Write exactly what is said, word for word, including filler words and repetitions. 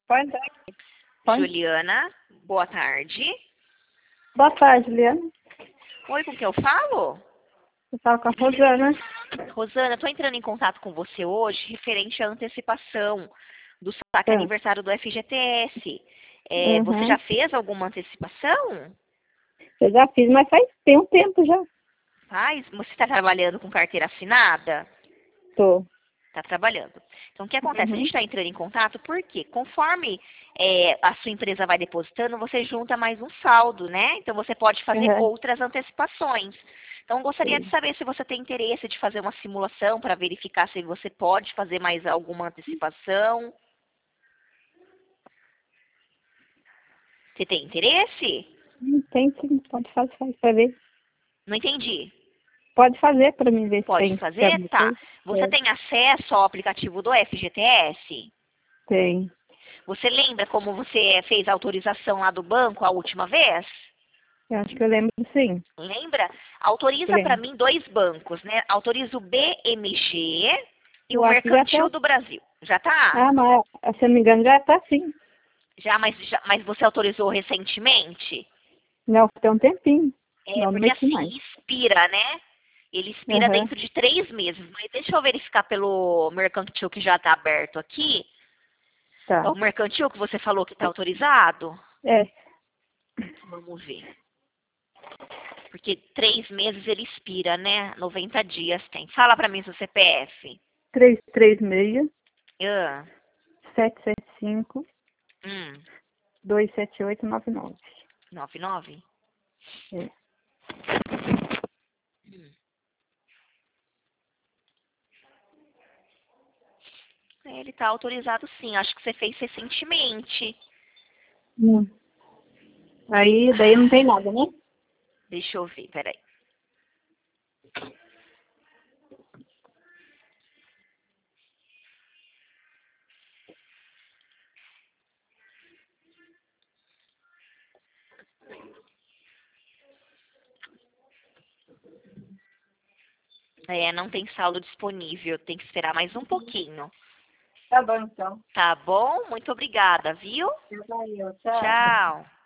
Pode dar. Pode. Juliana, boa tarde. Boa tarde, Juliana. Oi, com quem eu falo? Eu falo com a Rosana. Rosana, estou entrando em contato com você hoje referente à antecipação do saque É. aniversário do F G T S. É, Uhum. Você já fez alguma antecipação? Eu já fiz, mas faz tem um tempo já. Faz? Você está trabalhando com carteira assinada? Tô. Está trabalhando. Então, o que acontece? A Uhum. gente está entrando em contato porque, conforme é, a sua empresa vai depositando, você junta mais um saldo, né? Então, você pode fazer Uhum. outras antecipações. Então, gostaria de Sim. saber se você tem interesse de fazer uma simulação para verificar se você pode fazer mais alguma antecipação. Você tem interesse? Hum, Tem sim, pode fazer, faz pra ver. Não entendi. Pode fazer pra mim ver se Pode tem, se tem fazer? alguma Tá. coisa. Você É. tem acesso ao aplicativo do F G T S? Tem. Você lembra como você fez a autorização lá do banco a última vez? Eu acho que eu lembro sim. Lembra? Autoriza para Lembro. mim dois bancos, né? Autoriza o B M G e o Eu acho que já tá. Mercantil do Brasil. Já tá? Ah, mas se eu não me engano já tá sim. Já, mas, já, mas você autorizou recentemente? Não, tem um tempinho. É, Não, não porque mexi assim, mais. expira, né? Ele expira Aham. dentro de três meses. Mas deixa eu verificar pelo Mercantil que já está aberto aqui. É Tá. o Mercantil que você falou que está autorizado? É. Vamos ver. Porque três meses ele expira, né? noventa dias tem. Fala para mim seu C P F. três três seis, Ah, sete sete cinco, hum, dois sete oito nove nove. nove nove? É. Hum. Ele está autorizado sim. Acho que você fez recentemente. Hum. Aí, daí não tem nada, né? Deixa eu ver, peraí. É, não tem saldo disponível. Tem que esperar mais um pouquinho. Tá bom, então. Tá bom? Muito obrigada, viu? Valeu, tchau. Tchau.